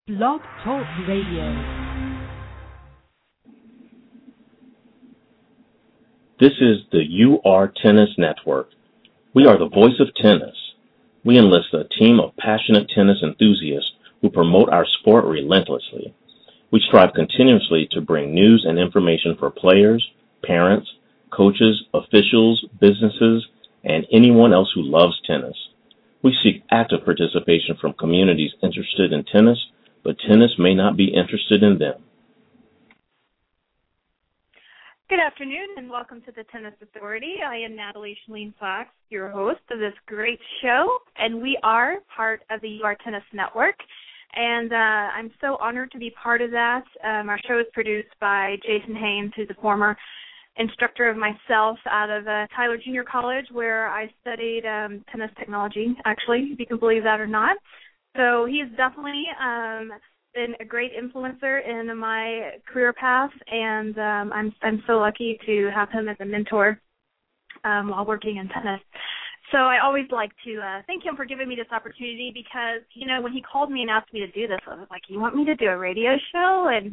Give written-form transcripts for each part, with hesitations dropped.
Blog Talk Radio. This is the UR Tennis Network. We are the voice of tennis. We enlist a team of passionate tennis enthusiasts who promote our sport relentlessly. We strive continuously to bring news and information for players, parents, coaches, officials, businesses, and anyone else who loves tennis. We seek active participation from communities interested in tennis, but tennis may not be interested in them. Good afternoon and welcome to the Tennis Authority. I am Natalie Shalene Fox, your host of this great show, and we are part of the UR Tennis Network. And I'm so honored to be part of that. Our show is produced by Jason Haynes, who's a former instructor of myself out of Tyler Junior College, where I studied tennis technology, actually, if you can believe that or not. So he's definitely been a great influencer in my career path, and I'm so lucky to have him as a mentor while working in tennis. So I always like to thank him for giving me this opportunity because, you know, when he called me and asked me to do this, I was like, you want me to do a radio show? And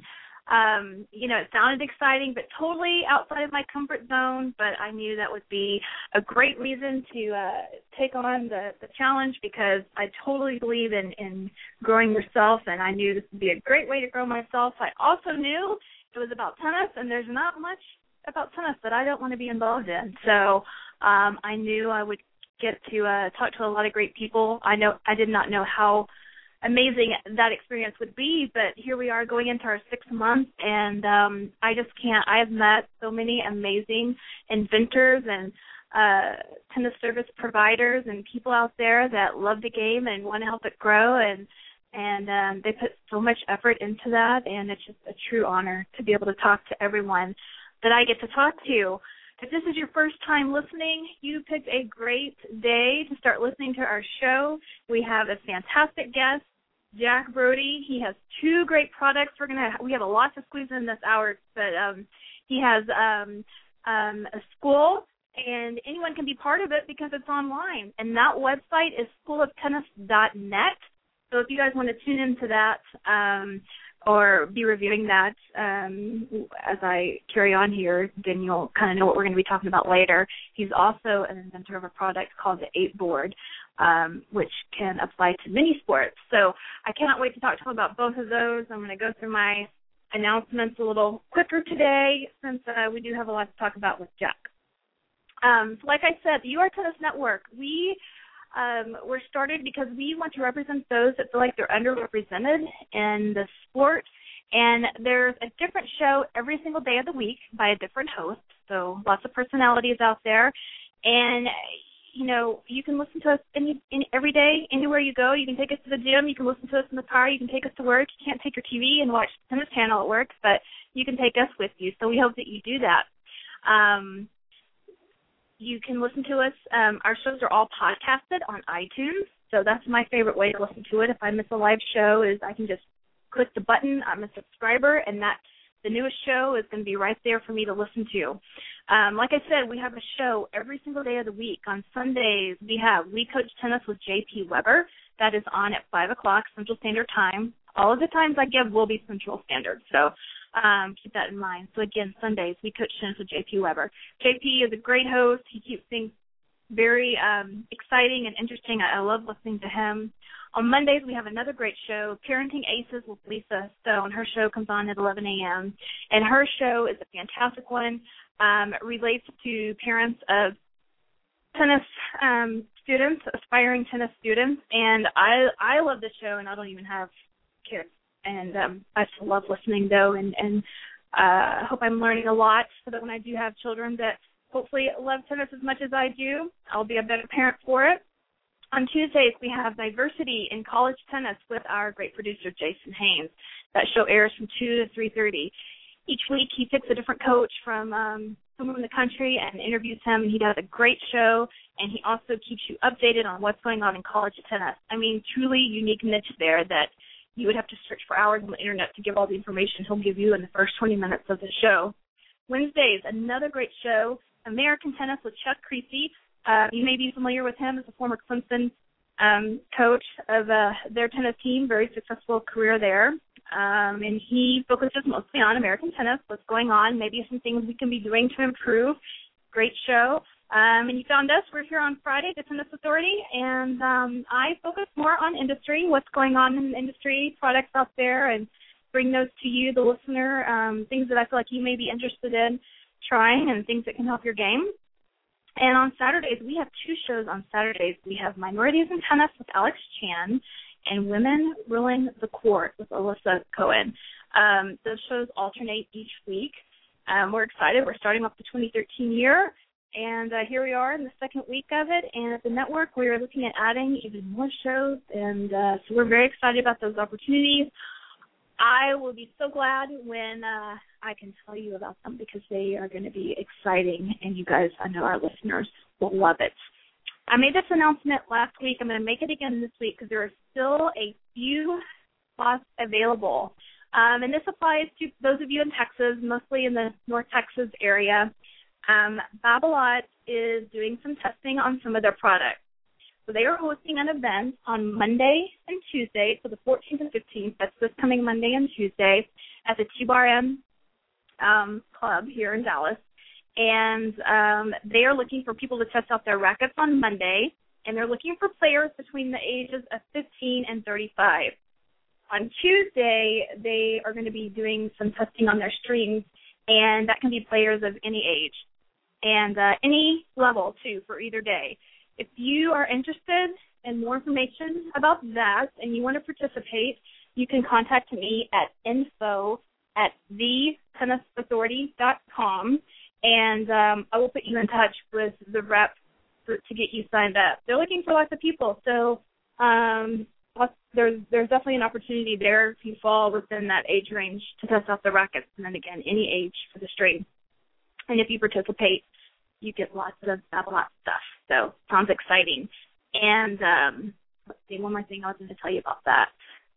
it sounded exciting, but totally outside of my comfort zone. But I knew that would be a great reason to take on the challenge because I totally believe in growing yourself, and I knew this would be a great way to grow myself. I also knew it was about tennis, and there's not much about tennis that I don't want to be involved in. So I knew I would get to talk to a lot of great people. I did not know how amazing that experience would be, but here we are going into our 6th month, and I just can't. I have met so many amazing inventors and tennis service providers and people out there that love the game and want to help it grow, and they put so much effort into that, and it's just a true honor to be able to talk to everyone that I get to talk to. If this is your first time listening, you picked a great day to start listening to our show. We have a fantastic guest, Jack Brody. He has 2 great products. We have a lot to squeeze in this hour, but he has a school, and anyone can be part of it because it's online. And that website is schooloftennis.net. So if you guys want to tune into that or be reviewing that as I carry on here, then you'll kind of know what we're going to be talking about later. He's also an inventor of a product called the 8-board, which can apply to many sports. So I cannot wait to talk to him about both of those. I'm going to go through my announcements a little quicker today since we do have a lot to talk about with Jack. So like I said, the UR Tennis Network, we're started because we want to represent those that feel like they're underrepresented in the sport. And there's a different show every single day of the week by a different host, so lots of personalities out there. And, you know, you can listen to us every day, anywhere you go. You can take us to the gym. You can listen to us in the car. You can take us to work. You can't take your TV and watch the tennis channel at work, but you can take us with you. So we hope that you do that. You can listen to us. Our shows are all podcasted on iTunes, so that's my favorite way to listen to it. If I miss a live show, is I can just click the button, I'm a subscriber, and the newest show is going to be right there for me to listen to. Like I said, we have a show every single day of the week. On Sundays, We Coach Tennis with J.P. Weber. That is on at 5 o'clock Central Standard Time. All of the times I give will be Central Standard, so keep that in mind. So, again, Sundays, We Coach Tennis with J.P. Weber. J.P. is a great host. He keeps things very exciting and interesting. I love listening to him. On Mondays, we have another great show, Parenting Aces with Lisa Stone. Her show comes on at 11 a.m., and her show is a fantastic one. It relates to parents of tennis students, aspiring tennis students, and I love this show, and I don't even have kids. And I still love listening, though, and I hope I'm learning a lot so that when I do have children that hopefully love tennis as much as I do, I'll be a better parent for it. On Tuesdays, we have Diversity in College Tennis with our great producer, Jason Haynes. That show airs from 2 to 3:30. Each week, he picks a different coach from somewhere in the country and interviews him, and he does a great show, and he also keeps you updated on what's going on in college tennis. I mean, truly unique niche there that you would have to search for hours on the Internet to give all the information he'll give you in the first 20 minutes of the show. Wednesdays, another great show, American Tennis with Chuck Creasy. You may be familiar with him as a former Clemson coach of their tennis team, very successful career there. And he focuses mostly on American tennis, what's going on, maybe some things we can be doing to improve. Great show. And you found us. We're here on Friday, the Tennis Authority, and I focus more on industry, what's going on in the industry, products out there, and bring those to you, the listener, things that I feel like you may be interested in trying and things that can help your game. And on Saturdays, we have two shows on Saturdays. We have Minorities in Tennis with Alex Chan and Women Ruling the Court with Alyssa Cohen. Those shows alternate each week. We're excited. We're starting off the 2013 year, and here we are in the second week of it. And at the network, we're looking at adding even more shows, and so we're very excited about those opportunities. I will be so glad when I can tell you about them because they are going to be exciting, and you guys, I know our listeners will love it. I made this announcement last week. I'm going to make it again this week because there are still a few spots available. And this applies to those of you in Texas, mostly in the North Texas area. Babolat is doing some testing on some of their products. So they are hosting an event on Monday and Tuesday, so the 14th and 15th. That's this coming Monday and Tuesday at the T-Bar M Club here in Dallas. And they are looking for people to test out their rackets on Monday, and they're looking for players between the ages of 15 and 35. On Tuesday, they are going to be doing some testing on their strings, and that can be players of any age and any level, too, for either day. If you are interested in more information about that and you want to participate, you can contact me at info@thetennisauthority.com, and I will put you in touch with the rep to get you signed up. They're looking for lots of people, so there's definitely an opportunity there if you fall within that age range to test out the rackets, and then again, any age for the string. And if you participate, you get lots of Babolat stuff. So sounds exciting. And let's see, one more thing I was going to tell you about that.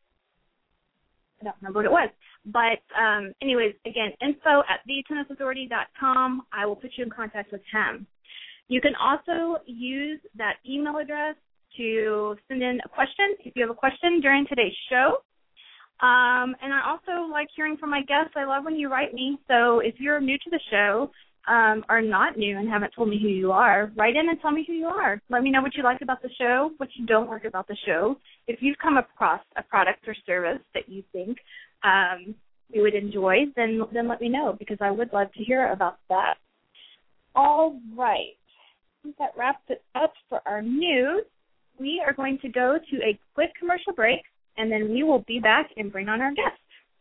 I don't remember what it was. But anyways, again, info@thetennisauthority.com. I will put you in contact with him. You can also use that email address to send in a question if you have a question during today's show. And I also like hearing from my guests. I love when you write me. So if you're new to the show or not new and haven't told me who you are, write in and tell me who you are. Let me know what you like about the show, what you don't like about the show. If you've come across a product or service that you think you would enjoy, then let me know because I would love to hear about that. All right. I think that wraps it up for our news. We are going to go to a quick commercial break, and then we will be back and bring on our guest.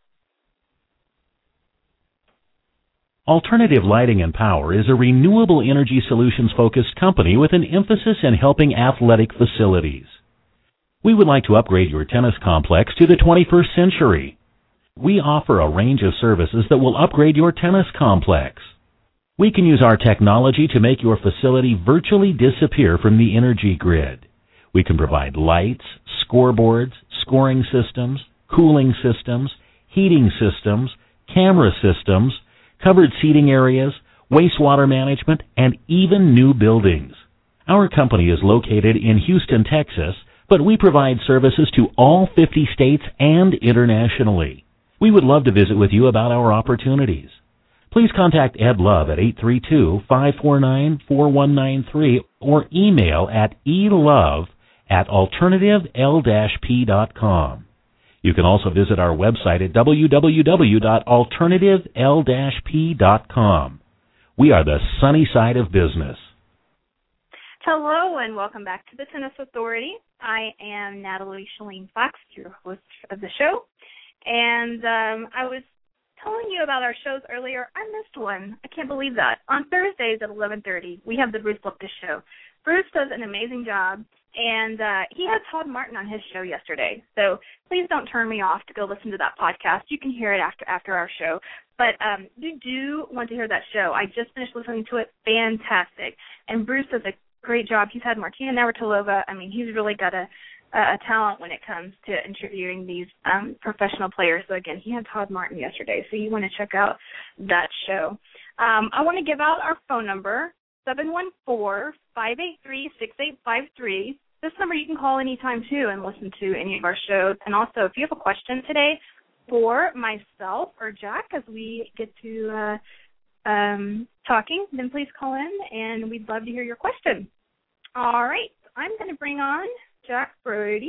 Alternative Lighting and Power is a renewable energy solutions-focused company with an emphasis in helping athletic facilities. We would like to upgrade your tennis complex to the 21st century. We offer a range of services that will upgrade your tennis complex. We can use our technology to make your facility virtually disappear from the energy grid. We can provide lights, scoreboards, scoring systems, cooling systems, heating systems, camera systems, covered seating areas, wastewater management, and even new buildings. Our company is located in Houston, Texas, but we provide services to all 50 states and internationally. We would love to visit with you about our opportunities. Please contact Ed Love at 832-549-4193 or email at elove@alternative-p.com. You can also visit our website at www.alternative-p.com. We are the sunny side of business. Hello, and welcome back to the Tennis Authority. I am Natalie Shalene Fox, your host of the show. And I was telling you about our shows earlier. I missed one. I can't believe that. On Thursdays at 11:30, we have the Bruce Lipka Show. Bruce does an amazing job, and he had Todd Martin on his show yesterday. So please don't turn me off to go listen to that podcast. You can hear it after our show. But you do want to hear that show. I just finished listening to it. Fantastic. And Bruce does a great job. He's had Martina Navratilova. I mean, he's really got a talent when it comes to interviewing these professional players. So, again, he had Todd Martin yesterday, so you want to check out that show. I want to give out our phone number, 714-583-6853. this number you can call anytime, too, and listen to any of our shows. And also, if you have a question today for myself or Jack as we get to talking, then please call in, and we'd love to hear your question. All right. I'm going to bring on Jack Brody.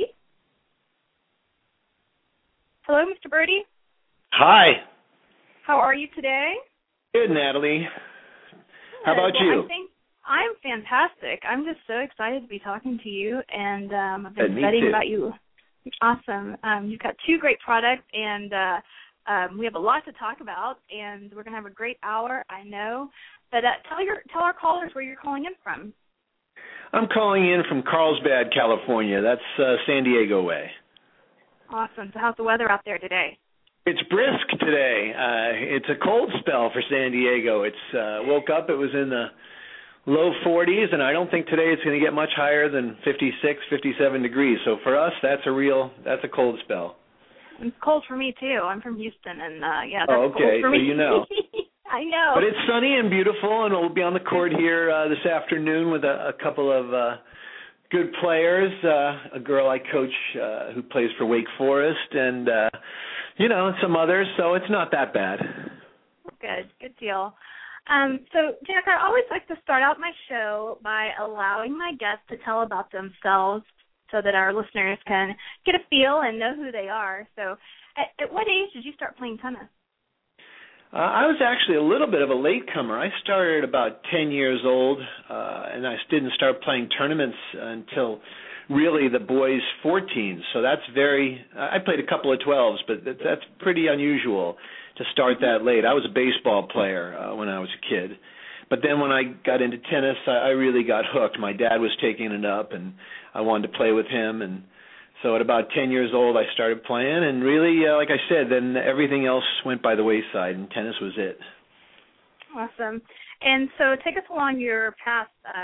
Hello, Mr. Brody. Hi. How are you today? Good, Natalie. How about you? I'm fantastic. I'm just so excited to be talking to you, and I've been studying about you. Awesome. You've got two great products, and we have a lot to talk about, and we're going to have a great hour, I know. But tell our callers where you're calling in from. I'm calling in from Carlsbad, California. That's San Diego way. Awesome. So how's the weather out there today? It's brisk today. It's a cold spell for San Diego. It's woke up, it was in the low 40s, and I don't think today it's going to get much higher than 56, 57 degrees. So for us, that's a cold spell. It's cold for me, too. I'm from Houston, and that's cold for me. So you know. I know. But it's sunny and beautiful, and we'll be on the court here this afternoon with a couple of good players, a girl I coach who plays for Wake Forest, and, some others, so it's not that bad. Good deal. So, Jack, I always like to start out my show by allowing my guests to tell about themselves so that our listeners can get a feel and know who they are. So, at what age did you start playing tennis? I was actually a little bit of a latecomer. I started about 10 years old, and I didn't start playing tournaments until really the boys' 14s. So that's I played a couple of 12s, but that's pretty unusual to start that late. I was a baseball player when I was a kid. But then when I got into tennis, I really got hooked. My dad was taking it up, and I wanted to play with him, and so at about 10 years old, I started playing, and really, like I said, then everything else went by the wayside, and tennis was it. Awesome. And so take us along your path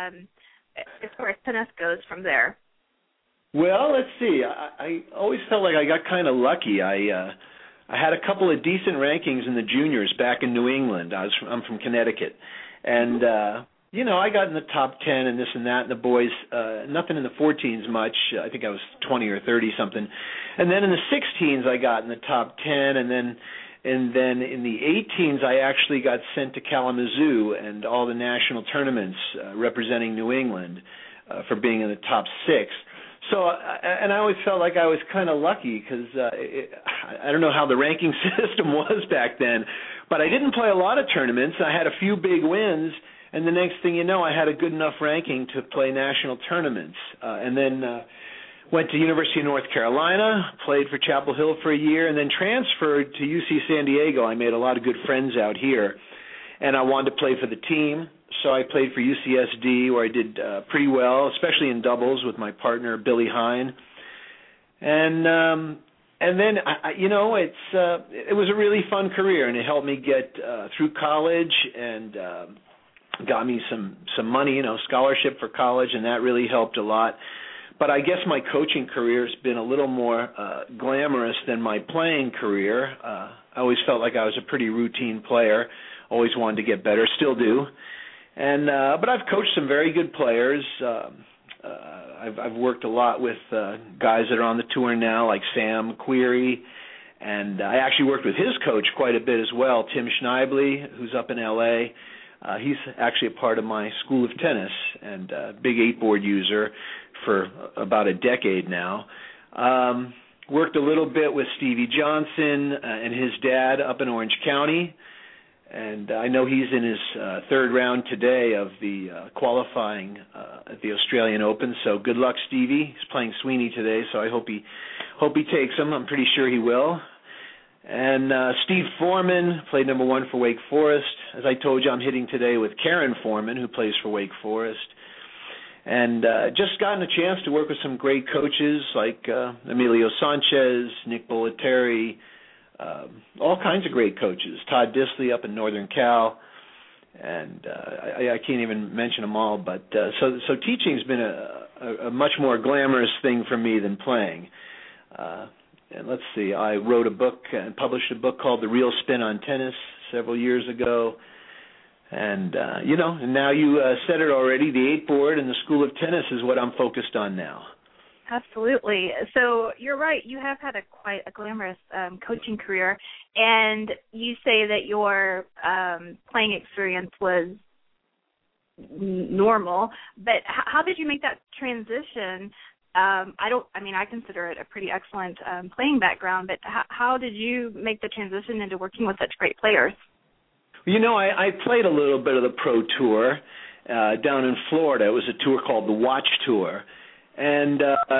as far as tennis goes from there. Well, let's see. I always felt like I got kind of lucky. I had a couple of decent rankings in the juniors back in New England. I'm from Connecticut, and I got in the top 10 and this and that, and the boys, nothing in the 14s much. I think I was 20 or 30 something. And then in the 16s, I got in the top 10, and then in the 18s, I actually got sent to Kalamazoo and all the national tournaments representing New England for being in the top 6. So, and I always felt like I was kind of lucky because I don't know how the ranking system was back then, but I didn't play a lot of tournaments. I had a few big wins. And the next thing you know, I had a good enough ranking to play national tournaments. And then went to University of North Carolina, played for Chapel Hill for a year, and then transferred to UC San Diego. I made a lot of good friends out here. And I wanted to play for the team, so I played for UCSD, where I did pretty well, especially in doubles with my partner, Billy Hine. And then, it was a really fun career, and it helped me get through college and got me some money, scholarship for college, and that really helped a lot. But I guess my coaching career has been a little more glamorous than my playing career. I always felt like I was a pretty routine player, always wanted to get better, still do. And but I've coached some very good players. I've worked a lot with guys that are on the tour now, like Sam Querrey, and I actually worked with his coach quite a bit as well, Tim Schneibly, who's up in L.A., he's actually a part of my school of tennis and big 8-board user for about a decade now. Worked a little bit with Stevie Johnson and his dad up in Orange County, and I know he's in his third round today of the qualifying at the Australian Open, so good luck, Stevie. He's playing Sweeney today, so I hope he takes him. I'm pretty sure he will. And Steve Foreman played number 1 for Wake Forest. As I told you, I'm hitting today with Karen Foreman, who plays for Wake Forest. And just gotten a chance to work with some great coaches like Emilio Sanchez, Nick Bollettieri, all kinds of great coaches. Todd Disley up in Northern Cal. And I can't even mention them all. But so teaching's been a much more glamorous thing for me than playing. And let's see, I wrote a book and published a book called The Real Spin on Tennis several years ago. And, and now you said it already, the 8-board and the School of Tennis is what I'm focused on now. Absolutely. So you're right. You have had quite a glamorous coaching career, and you say that your playing experience was normal. But how did you make that transition? I consider it a pretty excellent playing background. But how did you make the transition into working with such great players? I played a little bit of the Pro Tour down in Florida. It was a tour called the Watch Tour. And,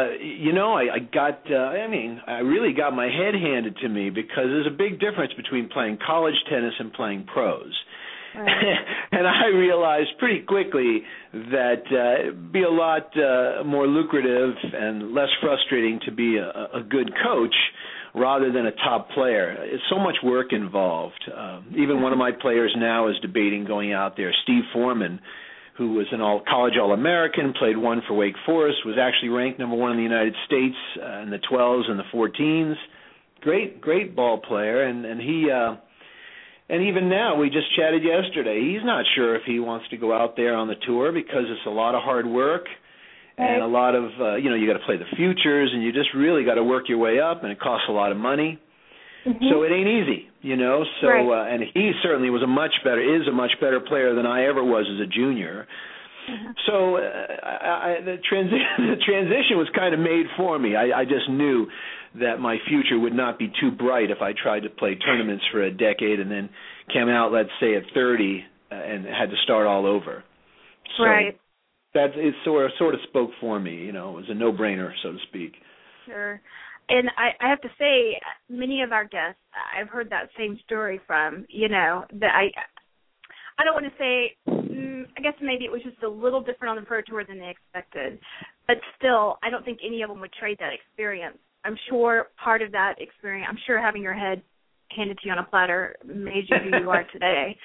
I really got my head handed to me because there's a big difference between playing college tennis and playing pros. Right. And I realized pretty quickly that it'd be a lot more lucrative and less frustrating to be a good coach rather than a top player. It's so much work involved. Even one of my players now is debating going out there, Steve Foreman, who was an college All-American, played one for Wake Forest, was actually ranked number one in the United States in the 12s and the 14s. Great ball player, and he and even now, we just chatted yesterday, he's not sure if he wants to go out there on the tour because it's a lot of hard work and a lot of, you got to play the futures, and you just really got to work your way up, and it costs a lot of money. Mm-hmm. So it ain't easy, So and he certainly is a much better player than I ever was as a junior. Mm-hmm. So the transition was kind of made for me. I just knew that my future would not be too bright if I tried to play tournaments for a decade and then came out, let's say, at 30 and had to start all over. So it sort of spoke for me. It was a no-brainer, so to speak. Sure. And I have to say, many of our guests, I've heard that same story from, that I don't want to say, I guess maybe it was just a little different on the Pro Tour than they expected. But still, I don't think any of them would trade that experience. I'm sure part of that experience, I'm sure having your head handed to you on a platter made you who you are today.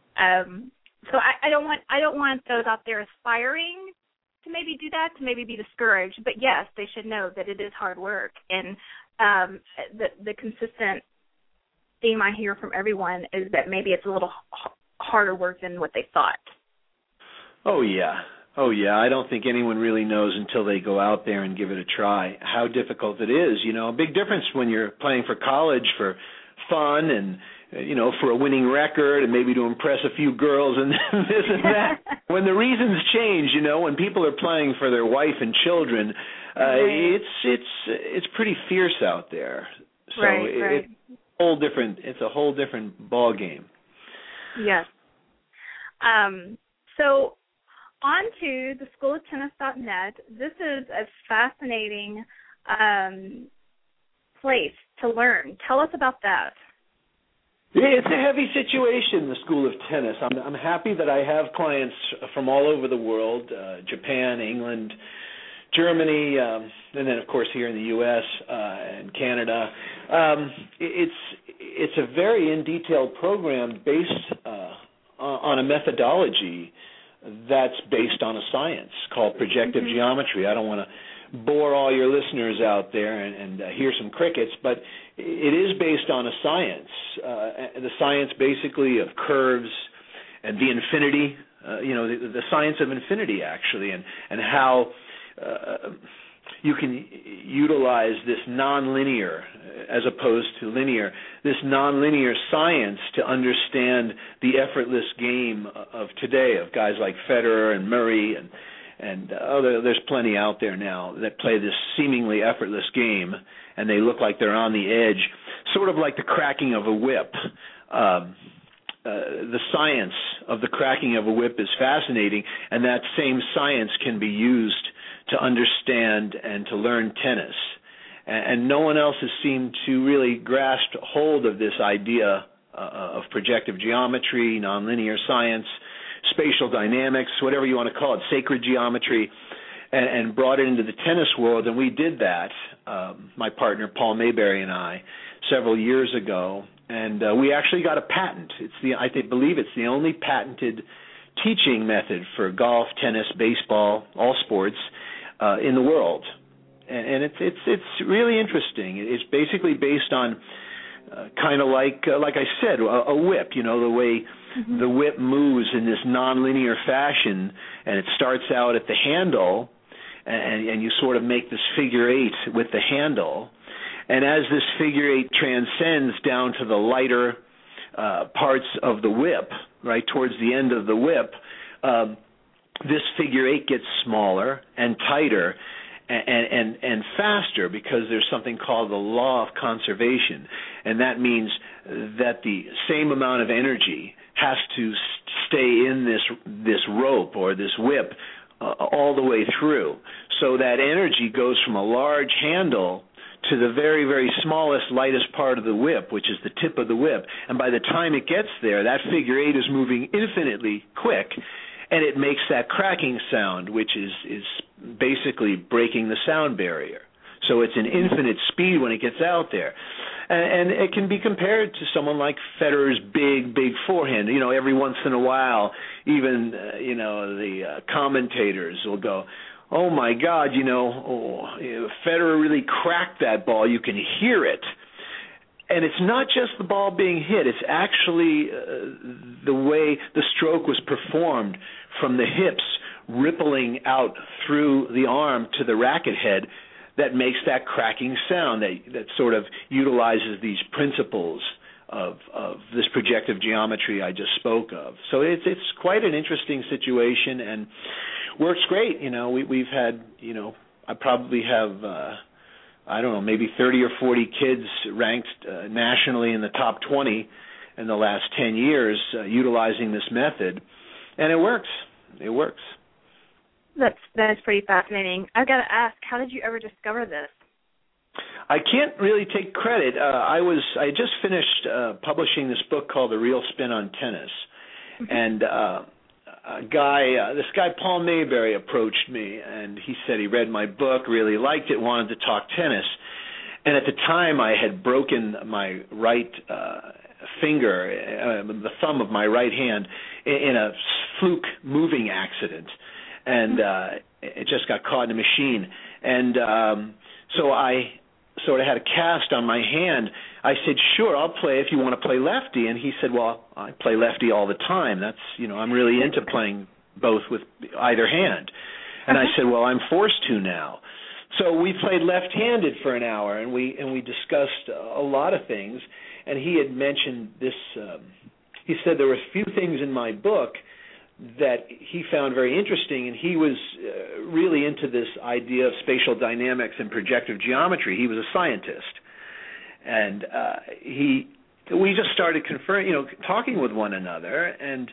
So I don't want those out there aspiring to maybe do that, to maybe be discouraged. But, yes, they should know that it is hard work. And the consistent theme I hear from everyone is that maybe it's a little harder work than what they thought. Oh, yeah. I don't think anyone really knows until they go out there and give it a try how difficult it is. A big difference when you're playing for college for fun and, for a winning record and maybe to impress a few girls and this and that. When the reasons change, when people are playing for their wife and children, it's pretty fierce out there. So it's a whole different ball game. Yes. So on to the schooloftennis.net. This is a fascinating place to learn. Tell us about that. It's a heavy situation, the School of Tennis. I'm happy that I have clients from all over the world, Japan, England, Germany, and then, of course, here in the U.S. And Canada. It's a very in-detailed program based on a methodology that's based on a science called projective geometry. I don't want to bore all your listeners out there and hear some crickets, but it is based on a science, the science basically of curves and the infinity, the science of infinity actually, and how you can utilize this nonlinear as opposed to linear, this nonlinear science to understand the effortless game of today of guys like Federer and Murray and there's plenty out there now that play this seemingly effortless game, and they look like they're on the edge, sort of like the cracking of a whip. The science of the cracking of a whip is fascinating, and that same science can be used to understand and to learn tennis. And no one else has seemed to really grasp hold of this idea of projective geometry, nonlinear science, spatial dynamics, whatever you want to call it, sacred geometry, and brought it into the tennis world. And we did that, my partner Paul Mayberry and I, several years ago. And we actually got a patent. I believe it's the only patented teaching method for golf, tennis, baseball, all sports in the world. And it's really interesting. It's basically based on kind of like I said, a whip. The way the whip moves in this nonlinear fashion, and it starts out at the handle, and you sort of make this figure eight with the handle. And as this figure eight transcends down to the lighter parts of the whip, right towards the end of the whip, this figure eight gets smaller and tighter and faster, because there's something called the law of conservation, and that means that the same amount of energy has to stay in this rope or this whip all the way through. So that energy goes from a large handle to the very, very smallest, lightest part of the whip, which is the tip of the whip. And by the time it gets there, that figure eight is moving infinitely quick, and it makes that cracking sound, which is basically breaking the sound barrier. So it's an infinite speed when it gets out there. And it can be compared to someone like Federer's big forehand. You know, every once in a while, even, the commentators will go, oh, my God, Federer really cracked that ball. You can hear it. And it's not just the ball being hit. It's actually the way the stroke was performed, from the hips rippling out through the arm to the racket head, that makes that cracking sound, that sort of utilizes these principles of this projective geometry I just spoke of. So it's quite an interesting situation and works great. We've had, I probably have, I don't know, maybe 30 or 40 kids ranked nationally in the top 20 in the last 10 years utilizing this method, and it works. It works. That is pretty fascinating. I've got to ask, how did you ever discover this? I can't really take credit. I just finished publishing this book called The Real Spin on Tennis, and this guy Paul Mayberry approached me, and he said he read my book, really liked it, wanted to talk tennis. And at the time, I had broken my right finger, the thumb of my right hand, in a fluke moving accident, and it just got caught in a machine. And so I sort of had a cast on my hand. I said, sure, I'll play if you want to play lefty. And he said, well, I play lefty all the time. That's, I'm really into playing both with either hand. And I said, well, I'm forced to now. So we played left-handed for an hour, and we discussed a lot of things. And he had mentioned this. He said there were a few things in my book that he found very interesting, and he was really into this idea of spatial dynamics and projective geometry. He was a scientist, and we just started talking with one another, and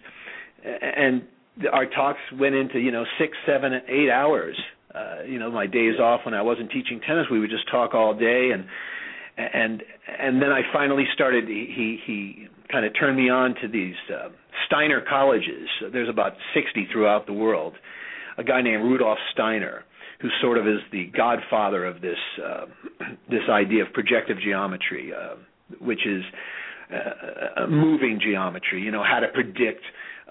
our talks went into 6, 7, 8 hours. My days off when I wasn't teaching tennis, we would just talk all day, and then I finally started. He kind of turned me on to these Steiner colleges. There's about 60 throughout the world. A guy named Rudolf Steiner, who sort of is the godfather of this idea of projective geometry, which is moving geometry. How to predict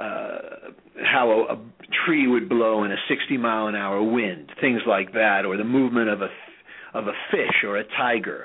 how a tree would blow in a 60-mile-an-hour wind, things like that, or the movement of a fish or a tiger.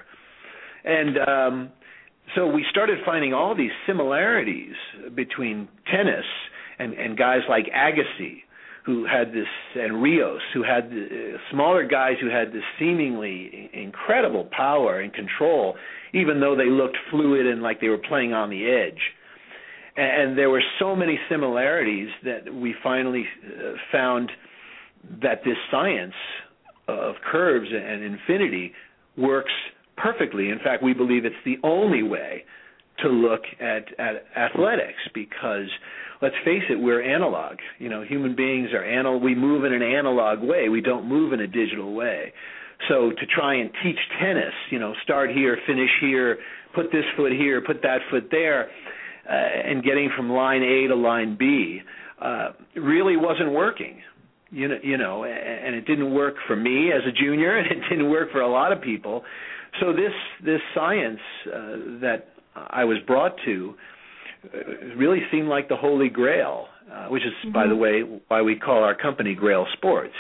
And so we started finding all these similarities between tennis and guys like Agassi, who had this, and Rios, who had smaller guys who had this seemingly incredible power and control, even though they looked fluid and like they were playing on the edge. And there were so many similarities that we finally found that this science of curves and infinity works perfectly. In fact, we believe it's the only way to look at athletics, because let's face it, we're analog. Human beings are we move in an analog way. We don't move in a digital way. So to try and teach tennis, start here, finish here, put this foot here, put that foot there, and getting from line A to line B really wasn't working. And it didn't work for me as a junior, and it didn't work for a lot of people. So this science that I was brought to really seemed like the Holy Grail, which is, by the way, why we call our company Grail Sports.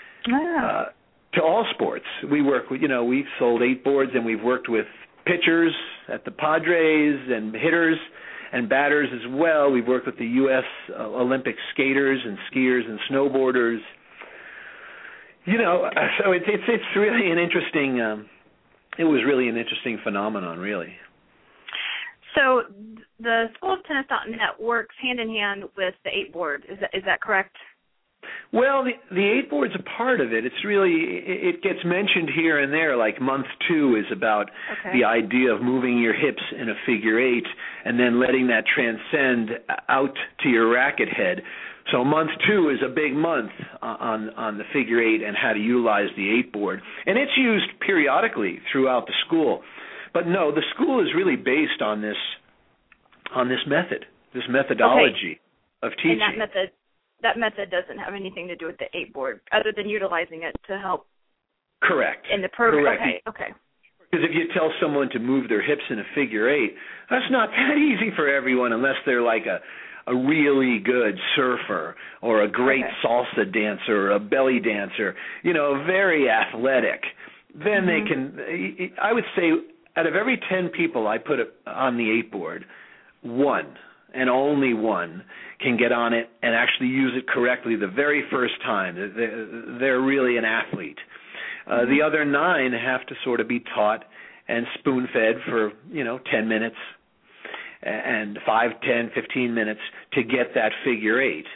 To all sports. We work with, we've sold 8 boards, and we've worked with pitchers at the Padres and hitters and batters as well. We've worked with the U.S. Olympic skaters and skiers and snowboarders. So it's really an interesting. It was really an interesting phenomenon, really. So the School of Tennis.net works hand in hand with the 8-board. Is that correct? Well, the 8-board's a part of it. It's really, it gets mentioned here and there, like month 2 is about the idea of moving your hips in a figure 8 and then letting that transcend out to your racket head. So month 2 is a big month on the figure 8 and how to utilize the 8-board. And it's used periodically throughout the school. But no, the school is really based on this method, this methodology of teaching. And that method doesn't have anything to do with the 8-board, other than utilizing it to help. Correct. In the program. Correct. Okay. Because if you tell someone to move their hips in a figure 8, that's not that easy for everyone unless they're like a really good surfer or a great salsa dancer or a belly dancer, very athletic. Then they can, I would say, out of every 10 people I put on the 8-board, 1 and only 1 can get on it and actually use it correctly the very first time. They're really an athlete. The other 9 have to sort of be taught and spoon-fed for, 10 minutes and 5, 10, 15 minutes to get that figure 8.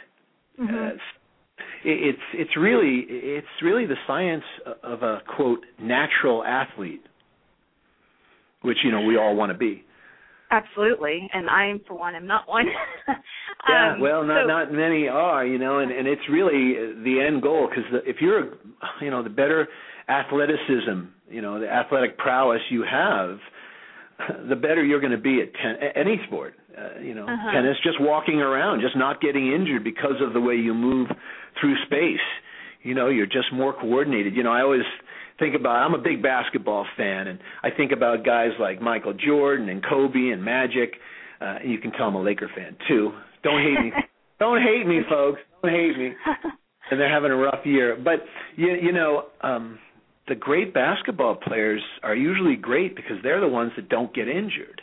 It's really the science of a, quote, natural athlete, which, we all want to be. Absolutely, and I, for one, am not one. Not many are, and it's really the end goal, because if you're, the better athleticism, the athletic prowess you have, the better you're going to be at any sport. Tennis, just walking around, just not getting injured because of the way you move through space. You're just more coordinated. I always think about, I'm a big basketball fan, and I think about guys like Michael Jordan and Kobe and Magic. You can tell I'm a Laker fan, too. Don't hate me. Don't hate me, folks. Don't hate me. And they're having a rough year. But, the great basketball players are usually great because they're the ones that don't get injured.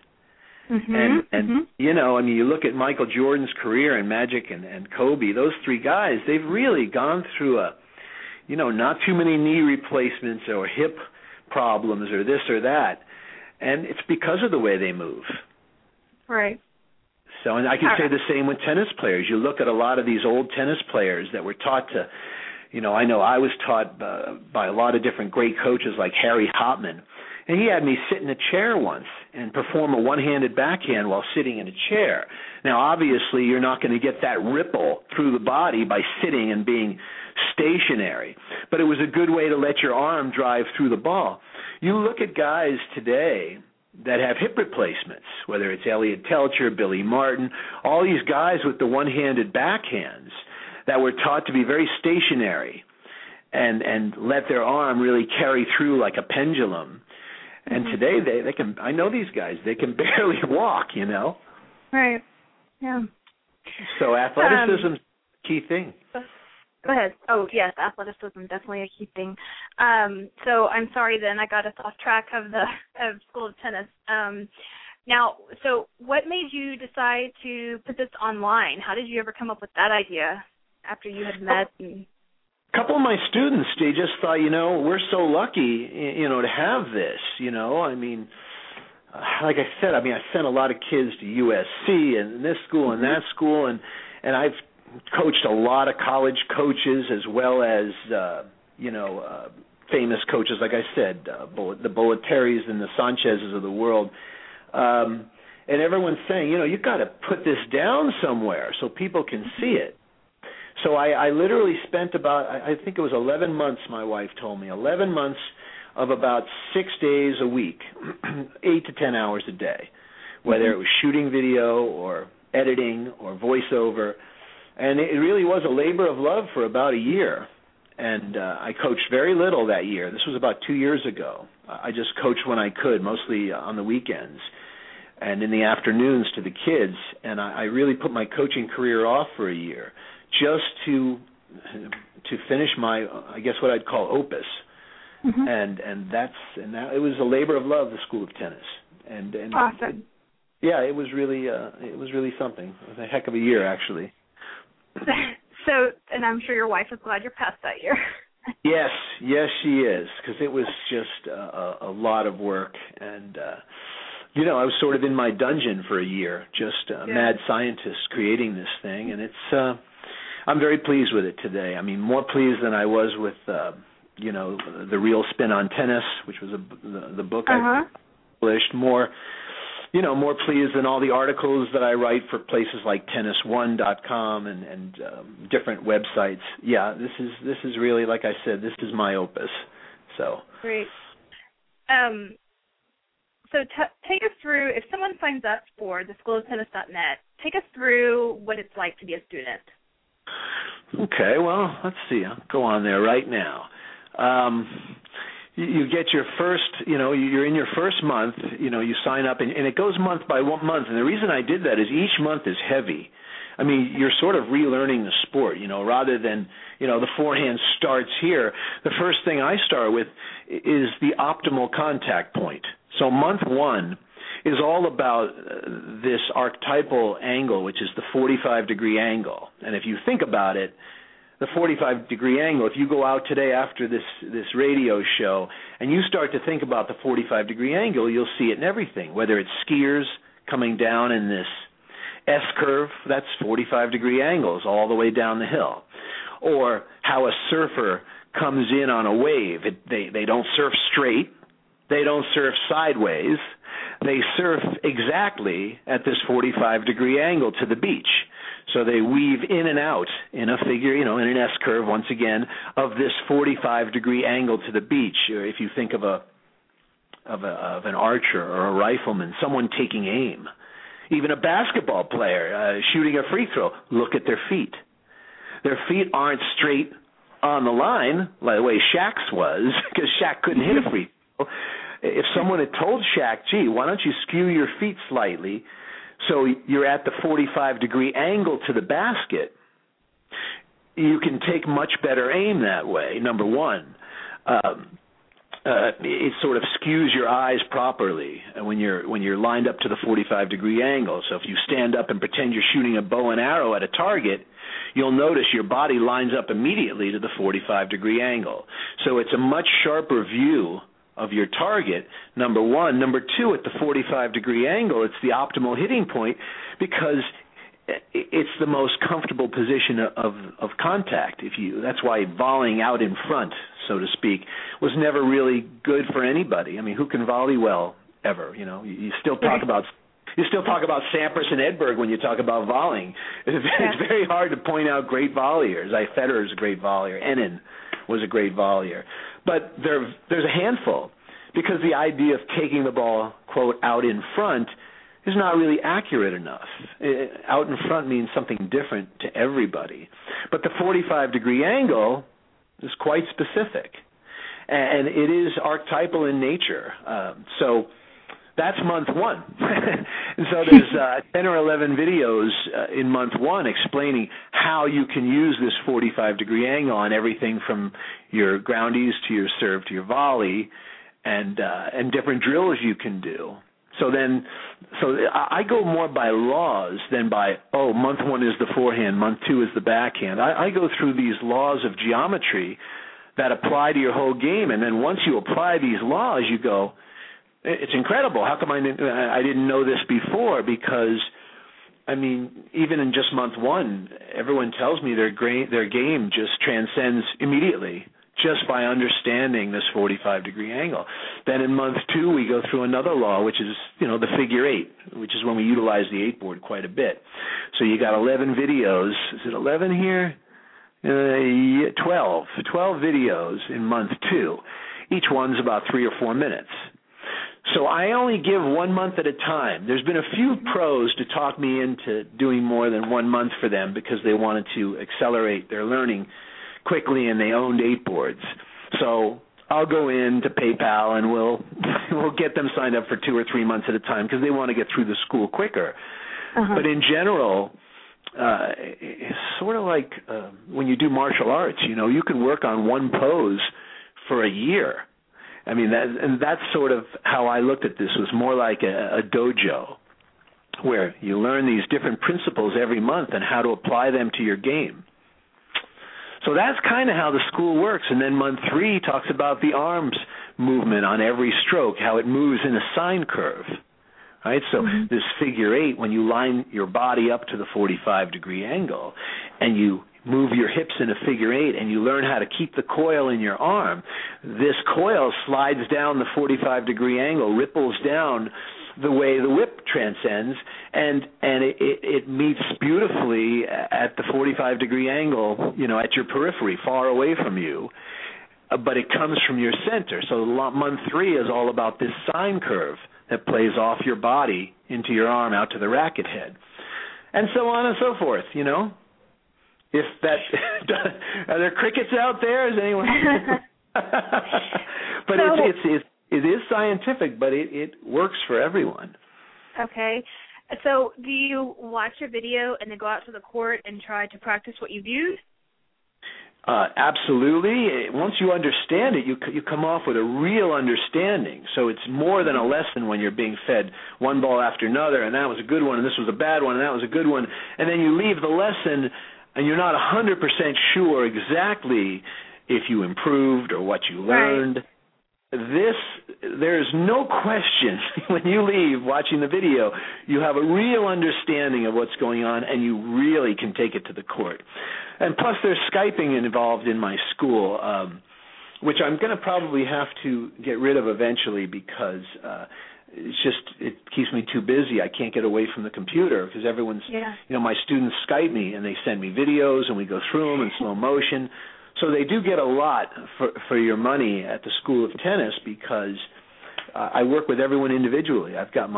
You look at Michael Jordan's career and Magic and Kobe, those 3 guys, they've really gone through not too many knee replacements or hip problems or this or that. And it's because of the way they move. Right. So, and I can say the same with tennis players. You look at a lot of these old tennis players that were taught to, I know I was taught by a lot of different great coaches like Harry Hopman. And he had me sit in a chair once and perform a one-handed backhand while sitting in a chair. Now, obviously, you're not going to get that ripple through the body by sitting and being stationary. But it was a good way to let your arm drive through the ball. You look at guys today that have hip replacements, whether it's Elliot Telcher, Billy Martin, all these guys with the one-handed backhands that were taught to be very stationary and let their arm really carry through like a pendulum. And today they can, I know these guys, they can barely walk, Right, yeah. So athleticism is a key thing. Go ahead. Oh, yes, athleticism, definitely a key thing. So I'm sorry then, I got us off track of School of Tennis. Now, so what made you decide to put this online? How did you ever come up with that idea after you had met? A couple of my students, they just thought, we're so lucky, to have this, I mean, like I said, I sent a lot of kids to USC and this school and that school, and I've coached a lot of college coaches as well as, famous coaches, like I said, the Bolletteris and the Sanchez's of the world. And everyone's saying, you've got to put this down somewhere so people can see it. So I literally spent about, I think it was 11 months, my wife told me, 11 months of about 6 days a week, 8 to 10 hours a day, whether it was shooting video or editing or voiceover. And it really was a labor of love for about a year. And I coached very little that year. This was about 2 years ago. I just coached when I could, mostly on the weekends and in the afternoons to the kids. And I really put my coaching career off for a year just to finish my, I guess what I'd call opus. And that it was a labor of love, the School of Tennis. And awesome. It was really something. It was a heck of a year, actually. So, and I'm sure your wife is glad you're past that year. Yes, she is, because it was just a lot of work, and I was sort of in my dungeon for a year, just a mad scientist creating this thing, and it's I'm very pleased with it today. I mean, more pleased than I was with The Real Spin on Tennis, which was the book I published. More pleased than all the articles that I write for places like tennis1.com and different websites. Yeah, this is really, like I said, this is my opus. So great. So take us through, if someone signs up for theschooloftennis.net, take us through what it's like to be a student. Okay, well, let's see. I'll go on there right now. You get your first, you're in your first month, you sign up, and it goes month by month. And the reason I did that is each month is heavy. I mean, you're sort of relearning the sport, rather than, the forehand starts here. The first thing I start with is the optimal contact point. So month one is all about this archetypal angle, which is the 45-degree angle. And if you think about it, the 45-degree angle, if you go out today after this radio show and you start to think about the 45-degree angle, you'll see it in everything, whether it's skiers coming down in this S-curve, that's 45-degree angles all the way down the hill. Or how a surfer comes in on a wave. They don't surf straight. They don't surf sideways. They surf exactly at this 45-degree angle to the beach. So they weave in and out in a figure, in an S-curve, once again, of this 45-degree angle to the beach. Or if you think of an archer or a rifleman, someone taking aim. Even a basketball player shooting a free throw, look at their feet. Their feet aren't straight on the line like the way Shaq's was, because Shaq couldn't hit a free throw. If someone had told Shaq, gee, why don't you skew your feet slightly so you're at the 45-degree angle to the basket, you can take much better aim that way, number one. It sort of skews your eyes properly when you're lined up to the 45-degree angle. So if you stand up and pretend you're shooting a bow and arrow at a target, you'll notice your body lines up immediately to the 45-degree angle. So it's a much sharper view of your target, number one. Number two, at the 45-degree angle, it's the optimal hitting point because it's the most comfortable position of contact. That's why volleying out in front, so to speak, was never really good for anybody. I mean, who can volley well ever? You still talk about Sampras and Edberg when you talk about volleying. It's very hard to point out great volleyers. Federer's a great volleyer. Enin was a great volleyer. But there's a handful, because the idea of taking the ball, quote, out in front is not really accurate enough. Out in front means something different to everybody. But the 45-degree angle is quite specific, and it is archetypal in nature. So that's month one. And so there's 10 or 11 videos in month one explaining how you can use this 45-degree angle on everything from your groundies to your serve to your volley, and different drills you can do. So I go more by laws than by, month one is the forehand, month two is the backhand. I go through these laws of geometry that apply to your whole game, and then once you apply these laws, you go, it's incredible. How come I didn't know this before? Because, I mean, even in just month one, everyone tells me their game just transcends immediately just by understanding this 45-degree angle. Then in month two, we go through another law, which is, the figure eight, which is when we utilize the 8-board quite a bit. So you got 11 videos. Is it 11 here? 12 videos in month two. Each one's about 3 or 4 minutes. So I only give 1 month at a time. There's been a few pros to talk me into doing more than 1 month for them because they wanted to accelerate their learning quickly, and they owned 8 boards. So I'll go in to PayPal and we'll get them signed up for 2 or 3 months at a time because they want to get through the school quicker. But in general, it's sort of like when you do martial arts. You can work on one pose for a year. I mean, that's sort of how I looked at this. Was more like a dojo where you learn these different principles every month and how to apply them to your game. So that's kind of how the school works. And then month 3 talks about the arms movement on every stroke, how it moves in a sine curve. Right? So this figure 8, when you line your body up to the 45-degree angle and you move your hips in a figure 8 and you learn how to keep the coil in your arm, this coil slides down the 45-degree angle, ripples down the way the whip transcends, and it meets beautifully at the 45-degree angle, at your periphery, far away from you, but it comes from your center. So month 3 is all about this sine curve that plays off your body into your arm out to the racket head, and so on and so forth. If that are there crickets out there? Is anyone? But it is scientific, but it works for everyone. Okay. So do you watch a video and then go out to the court and try to practice what you viewed? Absolutely. Once you understand it, you come off with a real understanding. So it's more than a lesson when you're being fed one ball after another, and that was a good one, and this was a bad one, and that was a good one. And then you leave the lesson, and you're not 100% sure exactly if you improved or what you learned. Right. There's no question when you leave watching the video, you have a real understanding of what's going on, and you really can take it to the court. And plus there's Skyping involved in my school, which I'm going to probably have to get rid of eventually because it keeps me too busy. I can't get away from the computer because everyone's, my students Skype me and they send me videos and we go through them in slow motion. So they do get a lot for your money at the School of Tennis because I work with everyone individually. I've got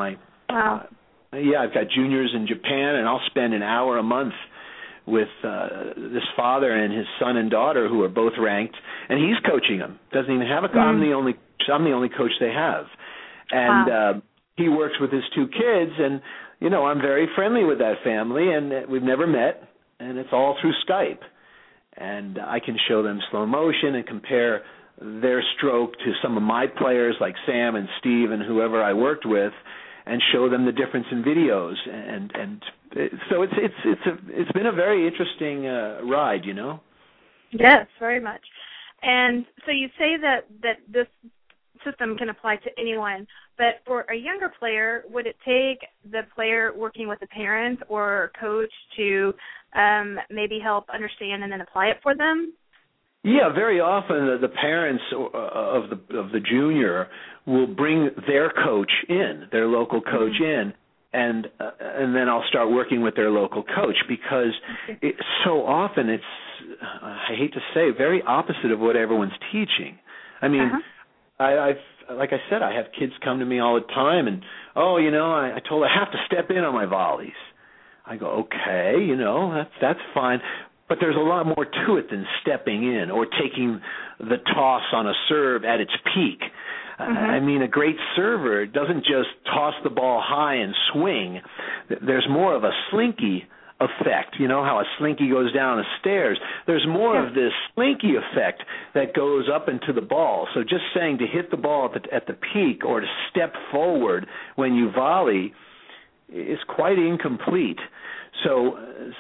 I've got juniors in Japan, and I'll spend an hour a month with this father and his son and daughter who are both ranked, and he's coaching them. Doesn't even have a coach. I'm the only coach they have, and he works with his 2 kids, and I'm very friendly with that family, and we've never met, and it's all through Skype. And I can show them slow motion and compare their stroke to some of my players like Sam and Steve and whoever I worked with, and show them the difference in videos. And so it's been a very interesting ride, Yes, very much. And so you say that this system can apply to anyone, but for a younger player, would it take the player working with a parent or coach to maybe help understand and then apply it for them? Yeah, very often the parents of the junior will bring their coach in, their local coach in, and then I'll start working with their local coach because so often it's, I hate to say, very opposite of what everyone's teaching. I mean, like I said, I have kids come to me all the time, and I told I have to step in on my volleys. I go, okay, that's fine, but there's a lot more to it than stepping in or taking the toss on a serve at its peak. I mean, a great server doesn't just toss the ball high and swing. There's more of a slinky effect, how a slinky goes down the stairs. There's more of this slinky effect that goes up into the ball. So just saying to hit the ball at the peak or to step forward when you volley is quite incomplete. So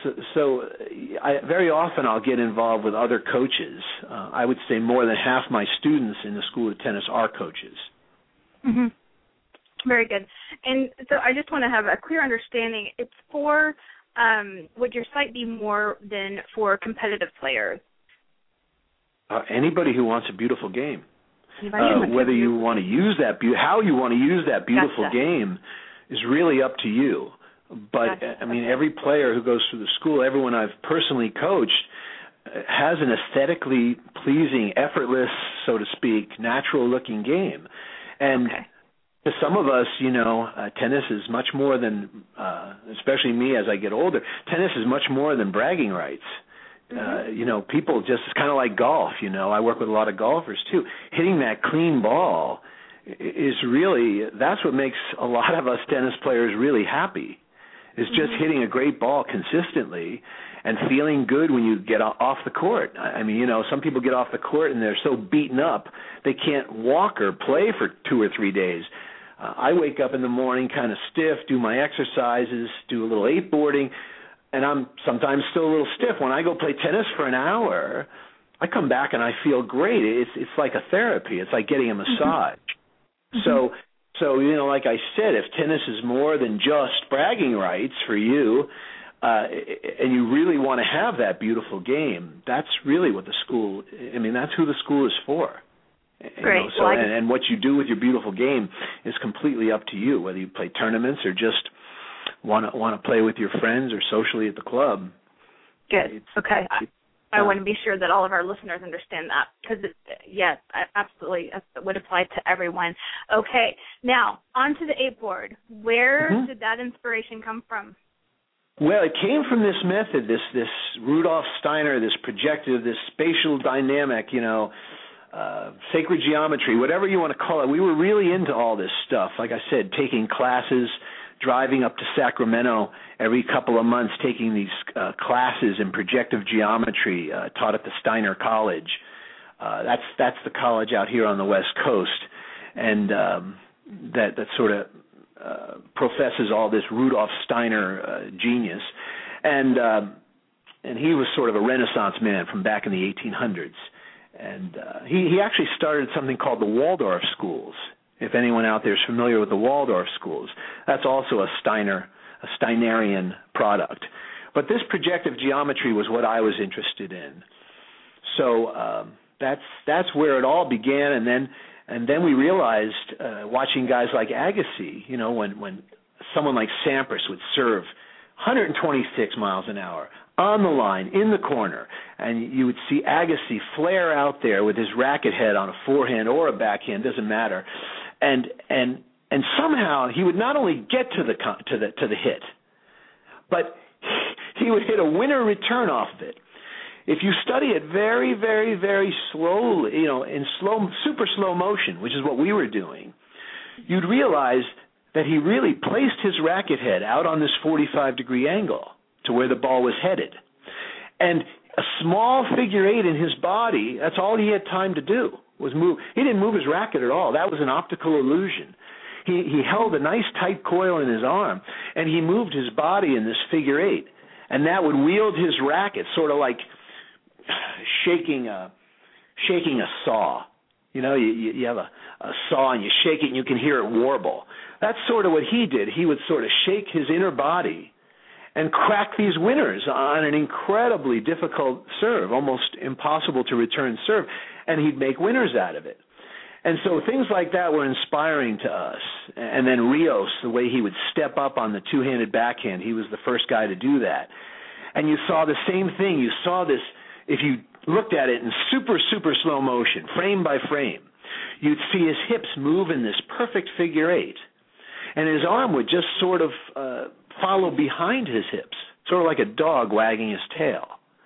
very often I'll get involved with other coaches. I would say more than half my students in the School of Tennis are coaches. Very good. And so I just want to have a clear understanding. It's for would your site be more than for competitive players? Anybody who wants a beautiful game. Whether you want to use that, how you want to use that beautiful game is really up to you. But, I mean, every player who goes through the school, everyone I've personally coached, has an aesthetically pleasing, effortless, so to speak, natural-looking game. And to some of us, tennis is much more than, especially me as I get older, tennis is much more than bragging rights. People just, it's kind of like golf, I work with a lot of golfers too. Hitting that clean ball is really, that's what makes a lot of us tennis players really happy, is just hitting a great ball consistently and feeling good when you get off the court. I mean, some people get off the court and they're so beaten up they can't walk or play for 2 or 3 days. I wake up in the morning kind of stiff, do my exercises, do a little 8-boarding, and I'm sometimes still a little stiff. When I go play tennis for an hour, I come back and I feel great. It's like a therapy. It's like getting a massage. So like I said, if tennis is more than just bragging rights for you, and you really want to have that beautiful game, that's really what the school, that's who the school is for. Great. And what you do with your beautiful game is completely up to you, whether you play tournaments or just want to play with your friends or socially at the club. Good. Okay. I want to be sure that all of our listeners understand that, because, absolutely, it would apply to everyone. Okay. Now, on to the 8-board. Where did that inspiration come from? Well, it came from this method, this Rudolf Steiner, this projective, this spatial dynamic, sacred geometry, whatever you want to call it. We were really into all this stuff. Like I said, taking classes, driving up to Sacramento every couple of months, taking these classes in projective geometry taught at the Steiner College. That's the college out here on the West Coast, and that sort of professes all this Rudolf Steiner genius, and he was sort of a Renaissance man from back in the 1800s, and he actually started something called the Waldorf schools. If anyone out there is familiar with the Waldorf schools, that's also a Steinerian product. But this projective geometry was what I was interested in. So that's where it all began, and then we realized, watching guys like Agassi, when someone like Sampras would serve 126 miles an hour on the line, in the corner, and you would see Agassi flare out there with his racket head on a forehand or a backhand, doesn't matter, and somehow he would not only get to the hit, but he would hit a winner return off of it. If you study it very, very, very slowly, in super slow motion, which is what we were doing, you'd realize that he really placed his racket head out on this 45-degree angle to where the ball was headed. And a small figure eight in his body, that's all he had time to do, was move. He didn't move his racket at all. That was an optical illusion. He held a nice tight coil in his arm, and he moved his body in this figure eight. And that would wield his racket, sort of like shaking a saw. You have a saw and you shake it and you can hear it warble. That's sort of what he did. He would sort of shake his inner body and crack these winners on an incredibly difficult serve, almost impossible to return serve, and he'd make winners out of it. And so things like that were inspiring to us. And then Rios, the way he would step up on the two-handed backhand, he was the first guy to do that. And you saw the same thing. You saw this, if you looked at it in super, super slow motion, frame by frame, you'd see his hips move in this perfect figure eight. And his arm would just sort of follow behind his hips, sort of like a dog wagging his tail.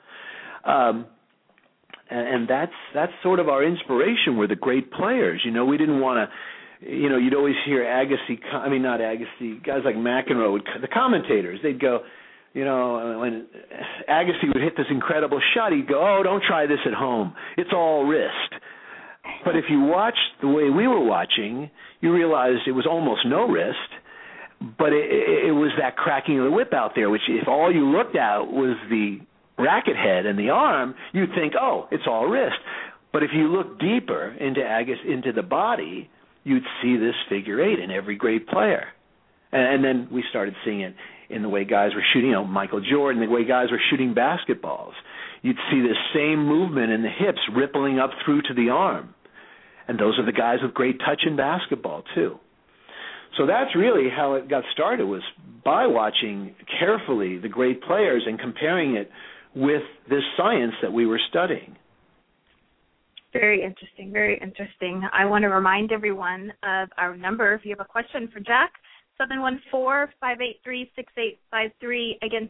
And that's sort of our inspiration, were the great players. We didn't want to, you'd always hear not Agassi, guys like McEnroe, the commentators, they'd go, when Agassi would hit this incredible shot, he'd go, "Oh, don't try this at home. It's all wrist." But if you watched the way we were watching, you realized it was almost no wrist, but it was that cracking of the whip out there, which if all you looked at was the racket head and the arm, you'd think, oh, it's all wrist. But if you look deeper into the body, you'd see this figure eight in every great player. And then we started seeing it in the way guys were shooting, Michael Jordan, the way guys were shooting basketballs. You'd see this same movement in the hips rippling up through to the arm. And those are the guys with great touch in basketball, too. So that's really how it got started, was by watching carefully the great players and comparing it with this science that we were studying. Very interesting, very interesting. I want to remind everyone of our number. If you have a question for Jack, 714-583-6853. Again,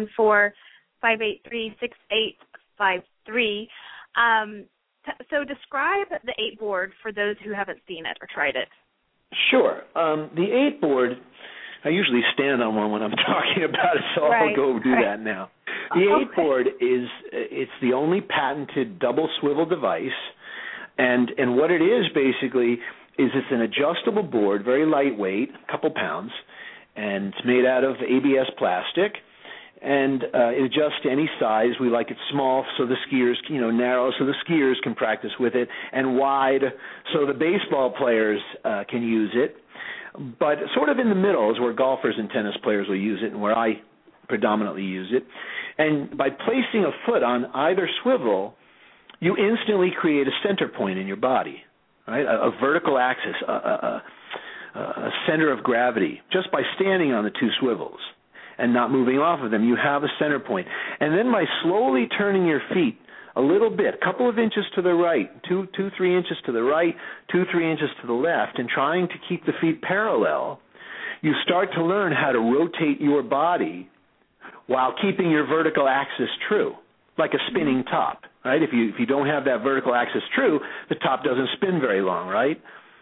714-583-6853. So describe the 8-board for those who haven't seen it or tried it. Sure. The 8-board, I usually stand on one when I'm talking about it, so I'll go do that now. The 8-board it's the only patented double swivel device, and what it is basically is it's an adjustable board, very lightweight, a couple pounds, and it's made out of ABS plastic, and it adjusts to any size. We like it small so the skiers, narrow so the skiers can practice with it, and wide so the baseball players can use it. But sort of in the middle is where golfers and tennis players will use it and where I predominantly use it. And by placing a foot on either swivel, you instantly create a center point in your body, right? A vertical axis, a center of gravity, just by standing on the two swivels and not moving off of them. You have a center point. And then by slowly turning your feet a little bit, a couple of inches to the right, 3 inches to the right, 3 inches to the left, and trying to keep the feet parallel, you start to learn how to rotate your body while keeping your vertical axis true, like a spinning top, right? If you don't have that vertical axis true, the top doesn't spin very long, right?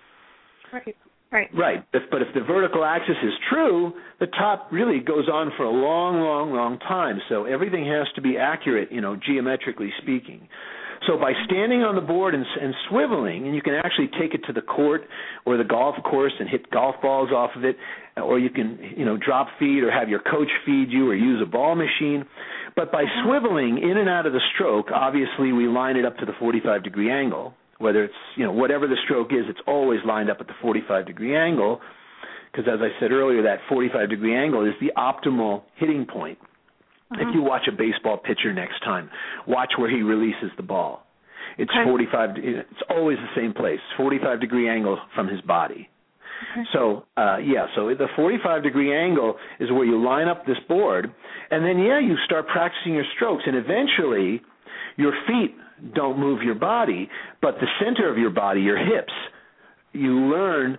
Right. But if the vertical axis is true, the top really goes on for a long time. So everything has to be accurate, geometrically speaking. So by standing on the board and swiveling, and you can actually take it to the court or the golf course and hit golf balls off of it, or you can, drop feed or have your coach feed you or use a ball machine. But by swiveling in and out of the stroke, obviously we line it up to the 45-degree angle. Whether it's, whatever the stroke is, it's always lined up at the 45-degree angle because, as I said earlier, that 45-degree angle is the optimal hitting point. If you watch a baseball pitcher next time, watch where he releases the ball. It's 45. It's always the same place, 45-degree angle from his body. So, so the 45-degree angle is where you line up this board, and then, you start practicing your strokes, and eventually your feet don't move your body, but the center of your body, your hips, you learn,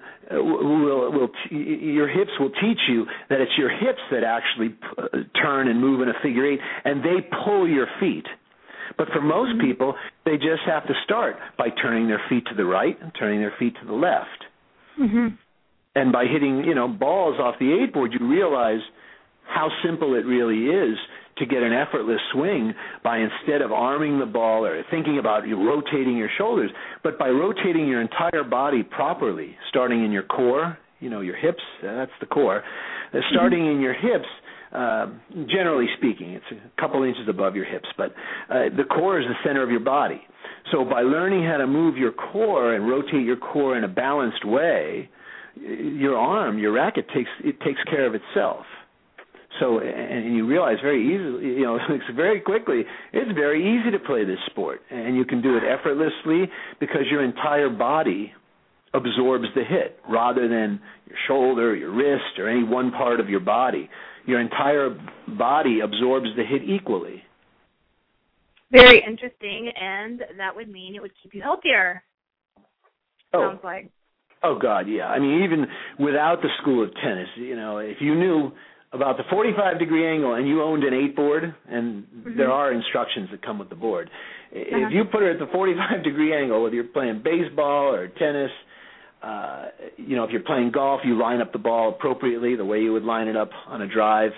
your hips will teach you that it's your hips that actually turn and move in a figure eight, and they pull your feet. But for most people, they just have to start by turning their feet to the right and turning their feet to the left. And by hitting, balls off the 8-board, you realize how simple it really is to get an effortless swing by, instead of arming the ball or thinking about rotating your shoulders, but by rotating your entire body properly, starting in your core, your hips, that's the core, starting in your hips, generally speaking, it's a couple inches above your hips, but the core is the center of your body. So by learning how to move your core and rotate your core in a balanced way, your arm, your racket takes care of itself. So, and you realize very easily, very quickly, it's very easy to play this sport. And you can do it effortlessly because your entire body absorbs the hit rather than your shoulder, your wrist, or any one part of your body. Your entire body absorbs the hit equally. Very interesting, and that would mean it would keep you healthier. Sounds like. Oh, God, yeah. I mean, even without the school of tennis, if you knew about the 45-degree angle and you owned an 8-board, and there are instructions that come with the board. If you put it at the 45-degree angle, whether you're playing baseball or tennis, if you're playing golf, you line up the ball appropriately, the way you would line it up on a drive.